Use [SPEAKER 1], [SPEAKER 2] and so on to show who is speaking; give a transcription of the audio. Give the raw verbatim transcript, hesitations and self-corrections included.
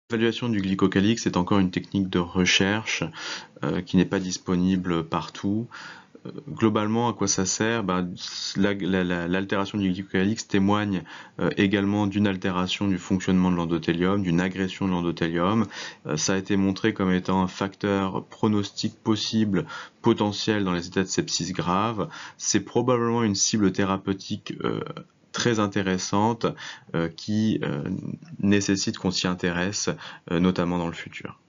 [SPEAKER 1] L'évaluation du glycocalyx est encore une technique de recherche euh, qui n'est pas disponible partout. Euh, globalement, à quoi ça sert? Ben, l'altération du glycocalyx témoigne euh, également d'une altération du fonctionnement de l'endothélium, d'une agression de l'endothélium. Euh, ça a été montré comme étant un facteur pronostic possible, potentiel dans les états de sepsis grave. C'est probablement une cible thérapeutique euh, très intéressante euh, qui euh, nécessite qu'on s'y intéresse, euh, notamment dans le futur.